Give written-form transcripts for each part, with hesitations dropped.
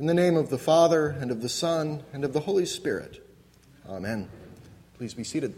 In the name of the Father, and of the Son, and of the Holy Spirit. Amen. Please be seated.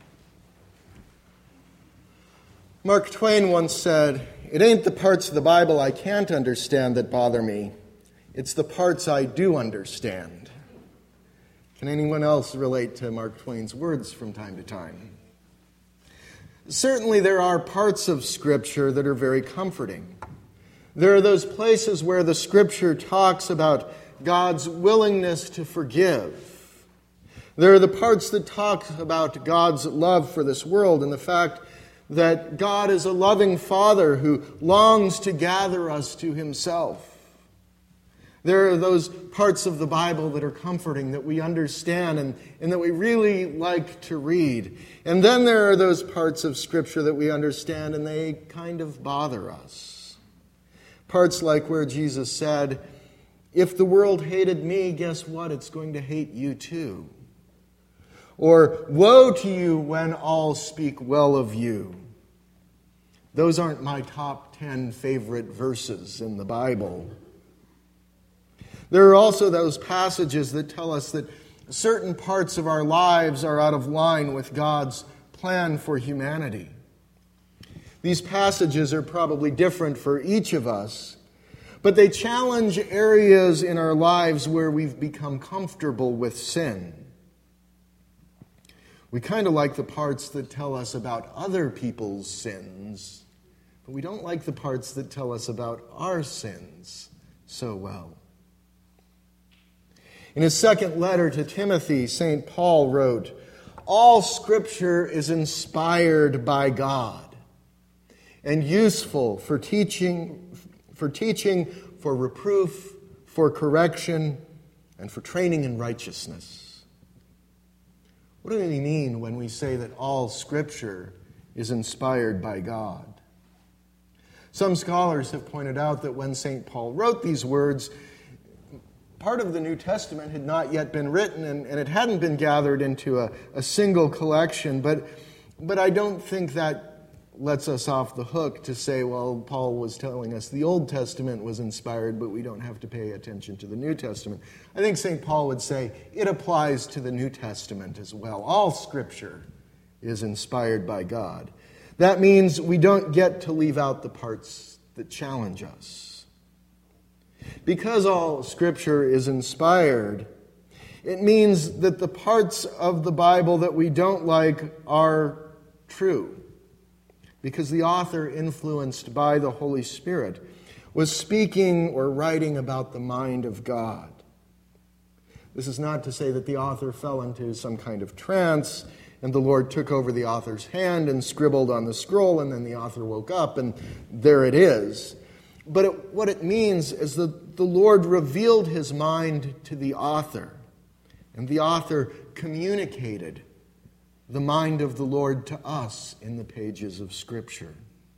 Mark Twain once said, "It ain't the parts of the Bible I can't understand that bother me. It's the parts I do understand." Can anyone else relate to Mark Twain's words from time to time? Certainly there are parts of Scripture that are very comforting. There are those places where the Scripture talks about God's willingness to forgive. There are the parts that talk about God's love for this world and the fact that God is a loving Father who longs to gather us to Himself. There are those parts of the Bible that are comforting, that we understand and that we really like to read. And then there are those parts of Scripture that we understand and they kind of bother us. Parts like where Jesus said, "If the world hated me, guess what? It's going to hate you too." Or, "Woe to you when all speak well of you." Those aren't my top 10 favorite verses in the Bible. There are also those passages that tell us that certain parts of our lives are out of line with God's plan for humanity. These passages are probably different for each of us, but they challenge areas in our lives where we've become comfortable with sin. We kind of like the parts that tell us about other people's sins, but we don't like the parts that tell us about our sins so well. In his second letter to Timothy, St. Paul wrote, "All Scripture is inspired by God and useful for teaching, for reproof, for correction, and for training in righteousness." What do we mean when we say that all Scripture is inspired by God? Some scholars have pointed out that when St. Paul wrote these words, part of the New Testament had not yet been written and it hadn't been gathered into a single collection, but I don't think that lets us off the hook to say, well, Paul was telling us the Old Testament was inspired, but we don't have to pay attention to the New Testament. I think St. Paul would say it applies to the New Testament as well. All Scripture is inspired by God. That means we don't get to leave out the parts that challenge us. Because all Scripture is inspired, it means that the parts of the Bible that we don't like are true. Because the author, influenced by the Holy Spirit, was speaking or writing about the mind of God. This is not to say that the author fell into some kind of trance and the Lord took over the author's hand and scribbled on the scroll and then the author woke up and there it is. But what it means is that the Lord revealed His mind to the author, and the author communicated the mind of the Lord to us in the pages of Scripture.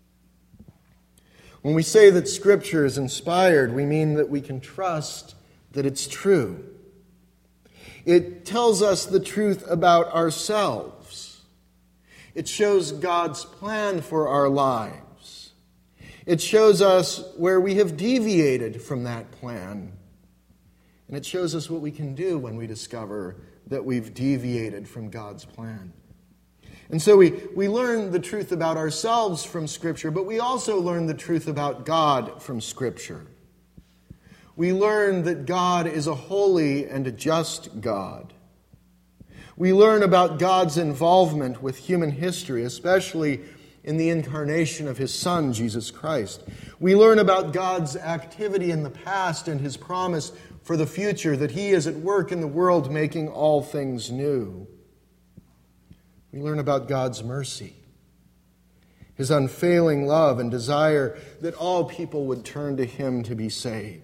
When we say that Scripture is inspired, we mean that we can trust that it's true. It tells us the truth about ourselves. It shows God's plan for our lives. It shows us where we have deviated from that plan. And it shows us what we can do when we discover that we've deviated from God's plan. And so we learn the truth about ourselves from Scripture, but we also learn the truth about God from Scripture. We learn that God is a holy and a just God. We learn about God's involvement with human history, especially in the incarnation of His Son, Jesus Christ. We learn about God's activity in the past and His promise for the future, that He is at work in the world making all things new. We learn about God's mercy, His unfailing love and desire that all people would turn to Him to be saved.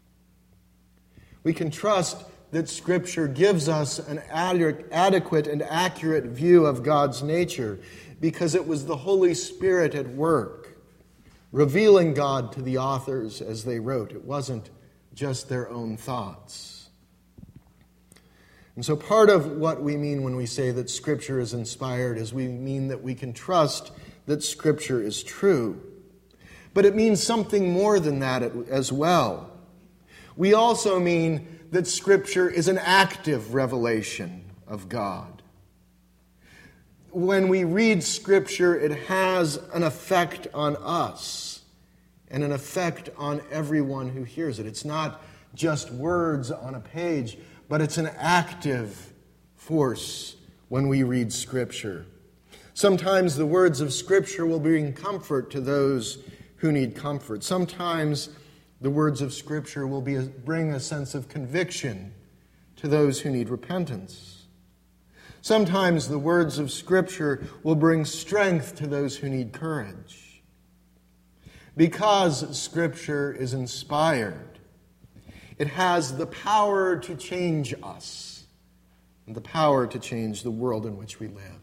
We can trust that Scripture gives us an adequate and accurate view of God's nature because it was the Holy Spirit at work, revealing God to the authors as they wrote. It wasn't just their own thoughts. And so part of what we mean when we say that Scripture is inspired is we mean that we can trust that Scripture is true. But it means something more than that as well. We also mean that Scripture is an active revelation of God. When we read Scripture, it has an effect on us and an effect on everyone who hears it. It's not just words on a page, but it's an active force when we read Scripture. Sometimes the words of Scripture will bring comfort to those who need comfort. Sometimes the words of Scripture will bring a sense of conviction to those who need repentance. Sometimes the words of Scripture will bring strength to those who need courage. Because Scripture is inspired, it has the power to change us and the power to change the world in which we live.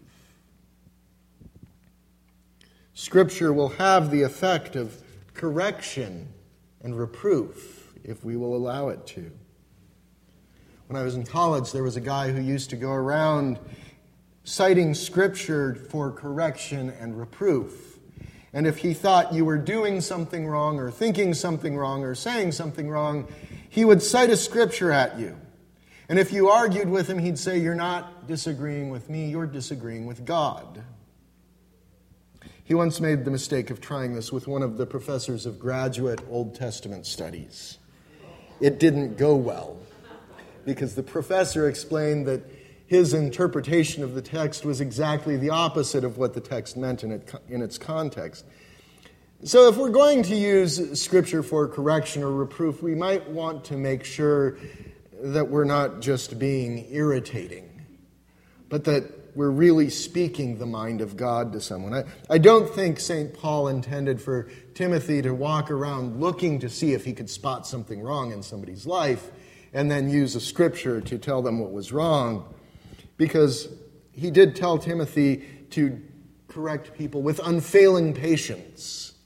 Scripture will have the effect of correction and reproof if we will allow it to. When I was in college, there was a guy who used to go around citing Scripture for correction and reproof. And if he thought you were doing something wrong or thinking something wrong or saying something wrong, he would cite a Scripture at you. And if you argued with him, he'd say, "You're not disagreeing with me, you're disagreeing with God." He once made the mistake of trying this with one of the professors of graduate Old Testament studies. It didn't go well, because the professor explained that his interpretation of the text was exactly the opposite of what the text meant in its context. So if we're going to use Scripture for correction or reproof, we might want to make sure that we're not just being irritating, but that we're really speaking the mind of God to someone. I don't think St. Paul intended for Timothy to walk around looking to see if he could spot something wrong in somebody's life and then use a Scripture to tell them what was wrong, because he did tell Timothy to correct people with unfailing patience.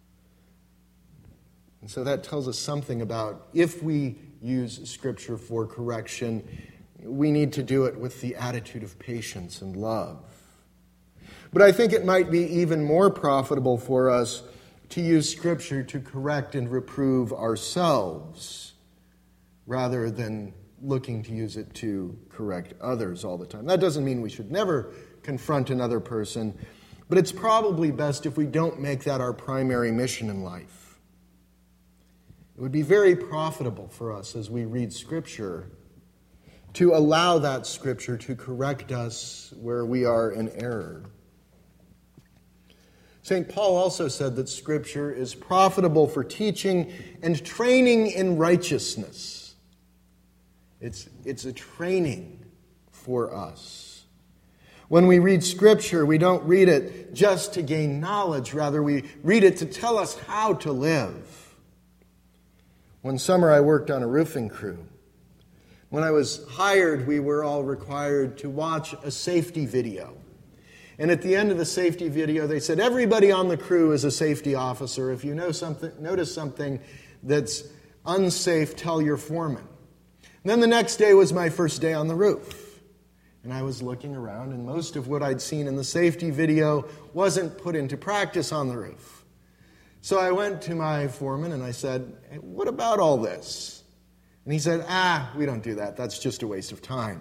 And so that tells us something about if we use Scripture for correction, we need to do it with the attitude of patience and love. But I think it might be even more profitable for us to use Scripture to correct and reprove ourselves rather than looking to use it to correct others all the time. That doesn't mean we should never confront another person, but it's probably best if we don't make that our primary mission in life. It would be very profitable for us as we read Scripture to allow that Scripture to correct us where we are in error. St. Paul also said that Scripture is profitable for teaching and training in righteousness. It's a training for us. When we read Scripture, we don't read it just to gain knowledge. Rather, we read it to tell us how to live. One summer, I worked on a roofing crew. When I was hired, we were all required to watch a safety video. And at the end of the safety video, they said, everybody on the crew is a safety officer. If you notice something that's unsafe, tell your foreman. And then the next day was my first day on the roof. And I was looking around, and most of what I'd seen in the safety video wasn't put into practice on the roof. So I went to my foreman and I said, "Hey, what about all this?" And he said, we don't do that. That's just a waste of time.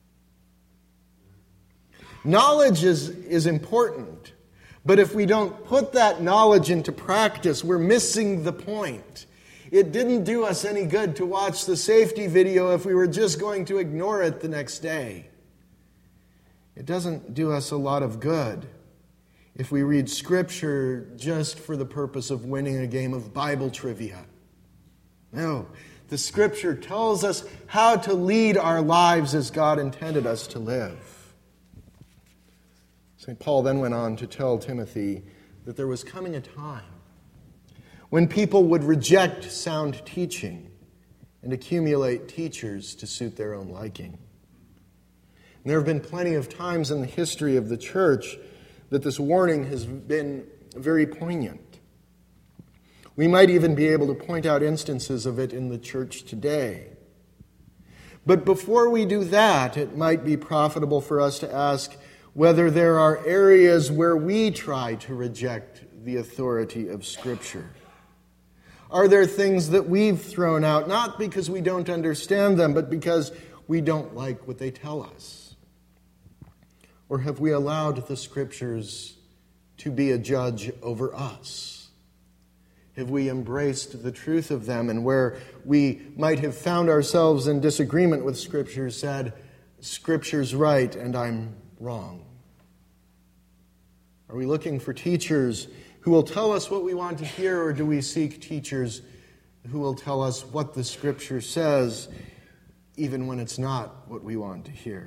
Knowledge is important, but if we don't put that knowledge into practice, we're missing the point. It didn't do us any good to watch the safety video if we were just going to ignore it the next day. It doesn't do us a lot of good if we read Scripture just for the purpose of winning a game of Bible trivia. No. The Scripture tells us how to lead our lives as God intended us to live. St. Paul then went on to tell Timothy that there was coming a time when people would reject sound teaching and accumulate teachers to suit their own liking. And there have been plenty of times in the history of the church that this warning has been very poignant. We might even be able to point out instances of it in the church today. But before we do that, it might be profitable for us to ask whether there are areas where we try to reject the authority of Scripture. Are there things that we've thrown out, not because we don't understand them, but because we don't like what they tell us? Or have we allowed the Scriptures to be a judge over us? Have we embraced the truth of them, and where we might have found ourselves in disagreement with Scripture, said, Scripture's right and I'm wrong? Are we looking for teachers who will tell us what we want to hear, or do we seek teachers who will tell us what the Scripture says, even when it's not what we want to hear?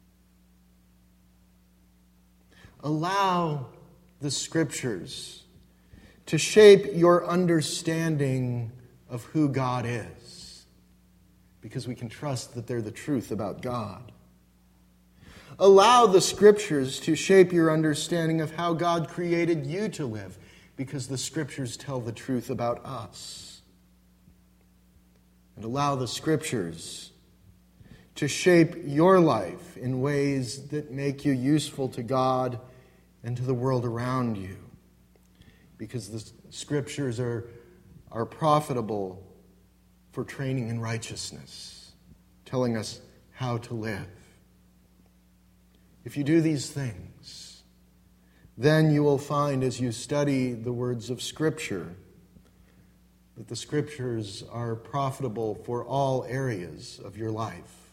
Allow the Scriptures to shape your understanding of who God is, because we can trust that they're the truth about God. Allow the Scriptures to shape your understanding of how God created you to live, because the Scriptures tell the truth about us. And allow the Scriptures to shape your life in ways that make you useful to God and to the world around you, because the Scriptures are profitable for training in righteousness, telling us how to live. If you do these things, then you will find, as you study the words of Scripture, that the Scriptures are profitable for all areas of your life.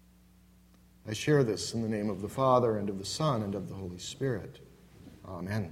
I share this in the name of the Father, and of the Son, and of the Holy Spirit. Amen.